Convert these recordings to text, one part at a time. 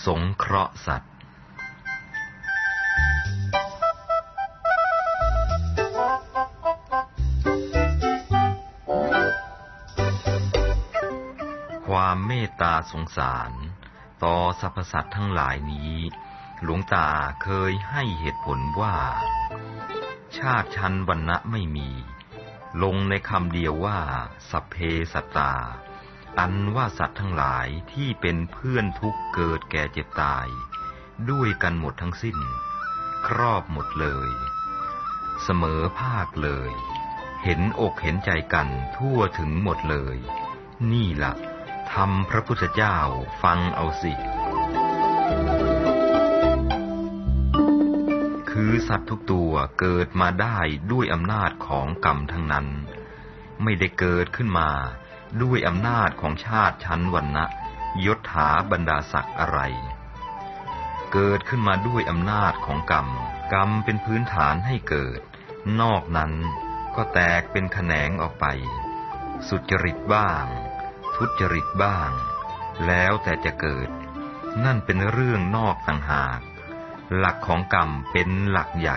สงเคราะห์สัตว์ความเมตตาสงสารต่อสรรพสัตว์ทั้งหลายนี้หลวงตาเคยให้เหตุผลว่าชาติชั้นวรรณะไม่มีลงในคำเดียวว่าสัพเพสัตตาอันว่าสัตว์ทั้งหลายที่เป็นเพื่อนทุกข์เกิดแก่เจ็บตายด้วยกันหมดทั้งสิ้นครอบหมดเลยเสมอภาคเลยเห็นอกเห็นใจกันทั่วถึงหมดเลยนี่ล่ะธรรมพระพุทธเจ้าฟังเอาสิคือสัตว์ทุกตัวเกิดมาได้ด้วยอำนาจของกรรมทั้งนั้นไม่ได้เกิดขึ้นมาด้วยอำนาจของชาติชั้นวรรณะยศถาบรรดาศักดิ์อะไรเกิดขึ้นมาด้วยอำนาจของกรรมกรรมเป็นพื้นฐานให้เกิดนอกนั้นก็แตกเป็นแขนงออกไปสุจริตบ้างทุจริตบ้างแล้วแต่จะเกิดนั่นเป็นเรื่องนอกต่างหากหลักของกรรมเป็นหลักใหญ่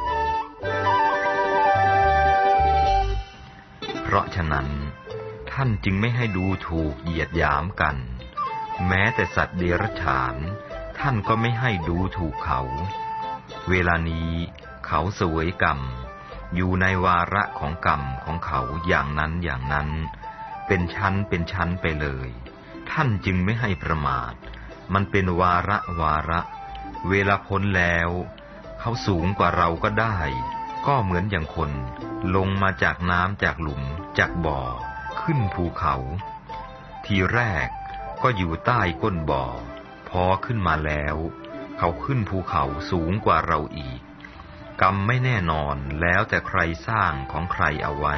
เพราะฉะนั้นท่านจึงไม่ให้ดูถูกเหยียดหยามกันแม้แต่สัตว์เดรัจฉานท่านก็ไม่ให้ดูถูกเขาเวลานี้เขาเสวยกรรมอยู่ในวาระของกรรมของเขาอย่างนั้นอย่างนั้นเป็นชั้นเป็นชั้นไปเลยท่านจึงไม่ให้ประมาทมันเป็นวาระวาระเวลาพ้นแล้วเขาสูงกว่าเราก็ได้ก็เหมือนอย่างคนลงมาจากน้ำจากหลุมจากบ่อขึ้นภูเขาทีแรกก็อยู่ใต้ก้นบ่อพอขึ้นมาแล้วเขาขึ้นภูเขาสูงกว่าเราอีกกรรมไม่แน่นอนแล้วแต่ใครสร้างของใครเอาไว้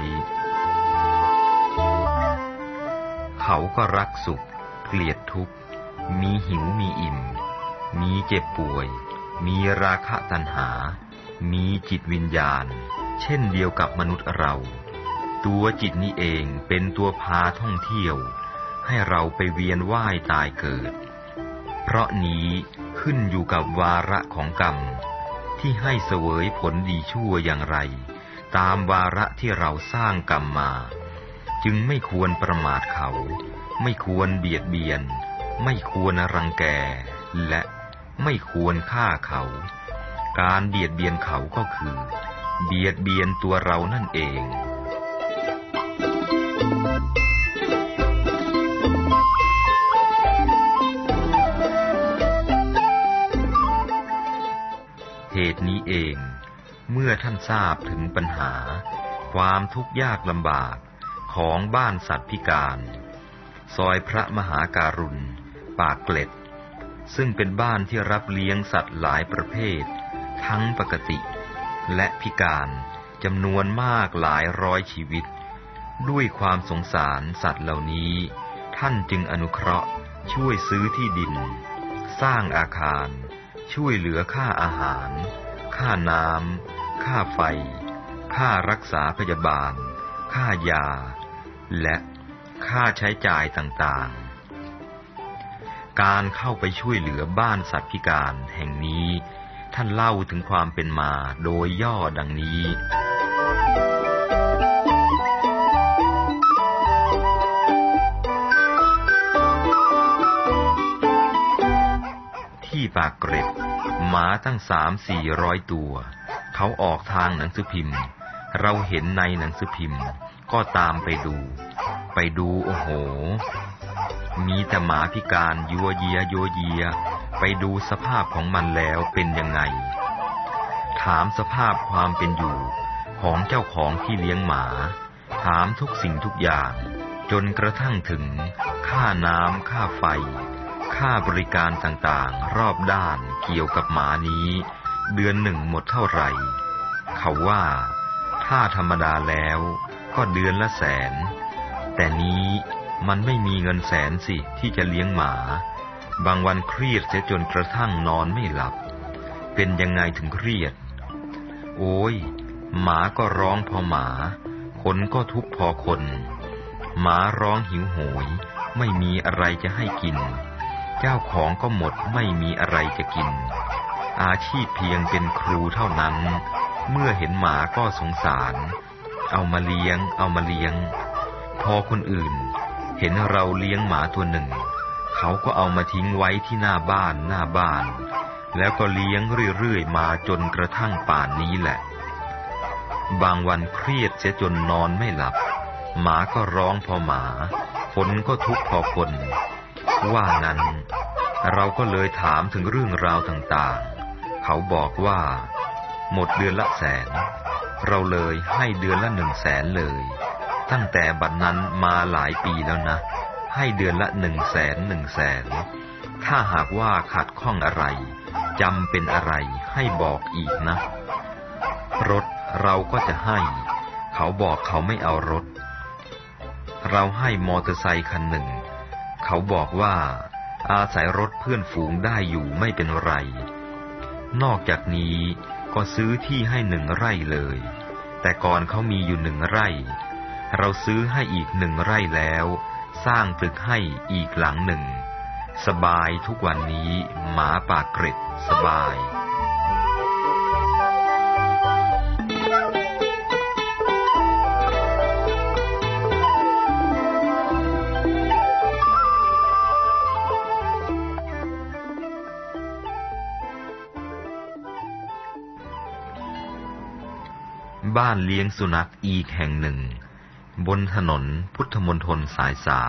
เขาก็รักสุขเกลียดทุกข์มีหิวมีอิ่มมีเจ็บป่วยมีราคะตัณหามีจิตวิญญาณเช่นเดียวกับมนุษย์เราตัวจิตนี้เองเป็นตัวพาท่องเที่ยวให้เราไปเวียนว่ายตายเกิดเพราะนี้ขึ้นอยู่กับวาระของกรรมที่ให้เสวยผลดีชั่วอย่างไรตามวาระที่เราสร้างกรรมมาจึงไม่ควรประมาทเขาไม่ควรเบียดเบียนไม่ควรรังแกและไม่ควรฆ่าเขาการเบียดเบียนเขาก็คือเบียดเบียนตัวเรานั่นเองเหตุนี้เองเมื่อท่านทราบถึงปัญหาความทุกข์ยากลำบากของบ้านสัตว์พิการซอยพระมหาการุณปากเกร็ดซึ่งเป็นบ้านที่รับเลี้ยงสัตว์หลายประเภททั้งปกติและพิการจำนวนมากหลายร้อยชีวิตด้วยความสงสารสัตว์เหล่านี้ท่านจึงอนุเคราะห์ช่วยซื้อที่ดินสร้างอาคารช่วยเหลือค่าอาหารค่าน้ำค่าไฟค่ารักษาพยาบาลค่ายาและค่าใช้จ่ายต่างๆการเข้าไปช่วยเหลือบ้านสัตว์พิการแห่งนี้ท่านเล่าถึงความเป็นมาโดยย่อดังนี้ที่ปากเกร็ดหมาตั้ง300-400 ตัวเขาออกทางหนังสือพิมพ์เราเห็นในหนังสือพิมพ์ก็ตามไปดูโอ้โหมีแต่หมาพิการยัวเยียไปดูสภาพของมันแล้วเป็นยังไงถามสภาพความเป็นอยู่ของเจ้าของที่เลี้ยงหมาถามทุกสิ่งทุกอย่างจนกระทั่งถึงค่าน้ำค่าไฟค่าบริการต่างๆรอบด้านเกี่ยวกับหมานี้เดือนหนึ่งหมดเท่าไหร่เขาว่าถ้าธรรมดาแล้วก็เดือนละ100,000แต่นี้มันไม่มีเงิน100,000สิที่จะเลี้ยงหมาบางวันเครียดเสียจนกระทั่งนอนไม่หลับเป็นยังไงถึงเครียดโอ้ยหมาก็ร้องพอหมาคนก็ทุกข์พอคนหมาร้องหิวโหยไม่มีอะไรจะให้กินเจ้าของก็หมดไม่มีอะไรจะกินอาชีพเพียงเป็นครูเท่านั้นเมื่อเห็นหมาก็สงสารเอามาเลี้ยงพอคนอื่นเห็นเราเลี้ยงหมาตัวหนึ่งเขาก็เอามาทิ้งไว้ที่หน้าบ้านแล้วก็เลี้ยงเรื่อยๆมาจนกระทั่งป่านนี้แหละบางวันเครียดเสียจนนอนไม่หลับหมาก็ร้องพอหมาคนก็ทุกข์พอคนว่างั้นเราก็เลยถามถึงเรื่องราวต่างๆเขาบอกว่าหมดเดือนละ100,000เราเลยให้เดือนละ100,000เลยตั้งแต่บัดนั้นมาหลายปีแล้วนะให้เดือนละ100,000ถ้าหากว่าขัดข้องอะไรจำเป็นอะไรให้บอกอีกนะรถเราก็จะให้เขาบอกเขาไม่เอารถเราให้มอเตอร์ไซค์คันหนึ่งเขาบอกว่าอาศัยรถเพื่อนฝูงได้อยู่ไม่เป็นไรนอกจากนี้ก็ซื้อที่ให้1 ไร่เลยแต่ก่อนเขามีอยู่1 ไร่เราซื้อให้อีก1 ไร่แล้วสร้างตึกให้อีกหลังหนึ่งสบายทุกวันนี้หมาปากเกร็ดสบายบ้านเลี้ยงสุนัขอีกแห่งหนึ่งบนถนนพุทธมณฑลสาย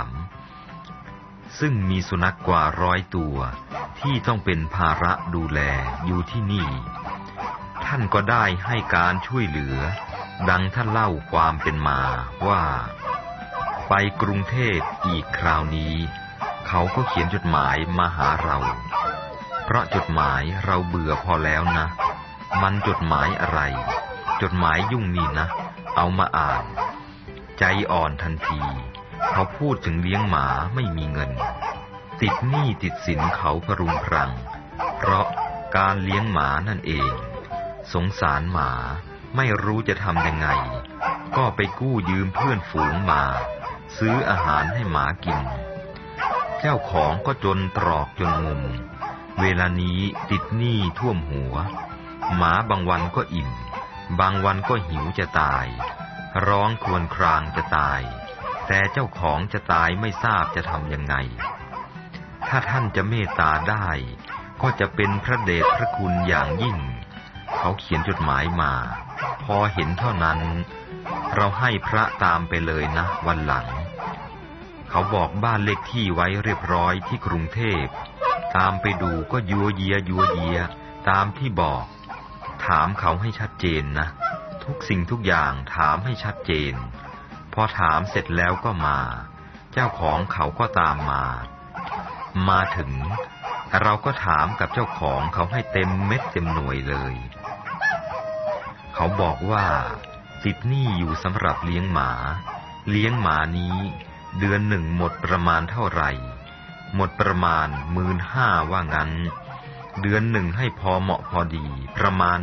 3ซึ่งมีสุนัขกว่า100 ตัวที่ต้องเป็นภาระดูแลอยู่ที่นี่ท่านก็ได้ให้การช่วยเหลือดังท่านเล่าความเป็นมาว่าไปกรุงเทพอีกคราวนี้เขาก็เขียนจดหมายมาหาเราเพราะจดหมายเราเบื่อพอแล้วนะมันจดหมายอะไรจดหมายยุ่งนี่นะเอามาอ่านใจอ่อนทันทีเขาพูดถึงเลี้ยงหมาไม่มีเงินติดหนี้ติดสินเขาพรุงพรังเพราะการเลี้ยงหมานั่นเองสงสารหมาไม่รู้จะทำยังไงก็ไปกู้ยืมเพื่อนฝูงมาซื้ออาหารให้หมากินเจ้าของก็จนตรอกจนมุมเวลานี้ติดหนี้ท่วมหัวหมาบางวันก็อิ่มบางวันก็หิวจะตายร้องครวญครางจะตายแต่เจ้าของจะตายไม่ทราบจะทำยังไงถ้าท่านจะเมตตาได้ก็จะเป็นพระเดชพระคุณอย่างยิ่งเขาเขียนจดหมายมาพอเห็นเท่านั้นเราให้พระตามไปเลยนะวันหลังเขาบอกบ้านเลขที่ไว้เรียบร้อยที่กรุงเทพตามไปดูก็ยัวเยียตามที่บอกถามเขาให้ชัดเจนนะทุกสิ่งทุกอย่างถามให้ชัดเจนพอถามเสร็จแล้วก็มาเจ้าของเขาก็ตามมาถึงเราก็ถามกับเจ้าของเขาให้เต็มเม็ดเต็มหน่วยเลยเขาบอกว่าติดหนี้อยู่สำหรับเลี้ยงหมานี้เดือนหนึ่งหมดประมาณเท่าไหร่หมดประมาณ15,000ว่างั้นเดือนหนึ่งให้พอเหมาะพอดีประมาณ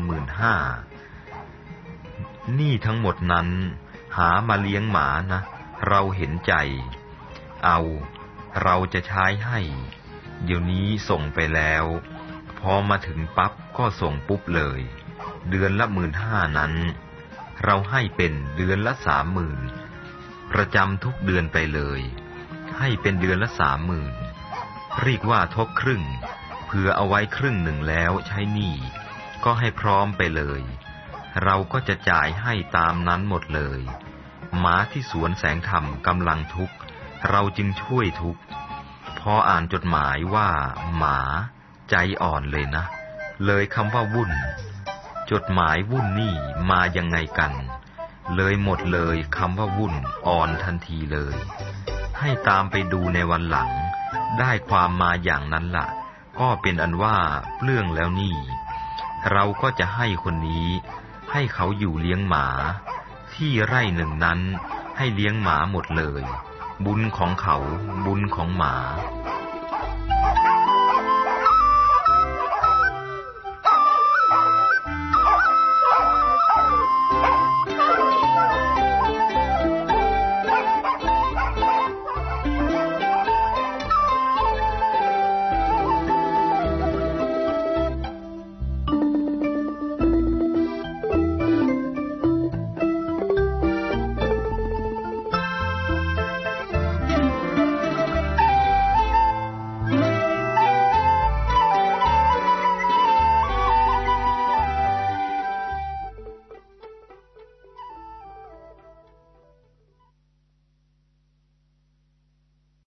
15,000หนี้ทั้งหมดนั้นหามาเลี้ยงหมานะเราเห็นใจเราจะใช้ให้เดี๋ยวนี้ส่งไปแล้วพอมาถึงปั๊บก็ส่งปุ๊บเลยเดือนละ15,000นั้นเราให้เป็นเดือนละ30,000ประจำทุกเดือนไปเลยให้เป็นเดือนละ30,000เรียกว่าทบครึ่งเผื่อเอาไว้ครึ่งหนึ่งแล้วใช้หนี้ก็ให้พร้อมไปเลยเราก็จะจ่ายให้ตามนั้นหมดเลยหมาที่สวนแสงธรรมกำลังทุกข์เราจึงช่วยทุกข์พออ่านจดหมายว่าหมาใจอ่อนเลยนะเลยคำว่าวุ่นจดหมายวุ่นนี่มายังไงกันเลยหมดเลยคำว่าวุ่นอ่อนทันทีเลยให้ตามไปดูในวันหลังได้ความมาอย่างนั้นล่ะก็เป็นอันว่าเปลื้องแล้วนี่เราก็จะให้คนนี้ให้เขาอยู่เลี้ยงหมาที่ไร่หนึ่งนั้นให้เลี้ยงหมาหมดเลยบุญของเขาบุญของหมา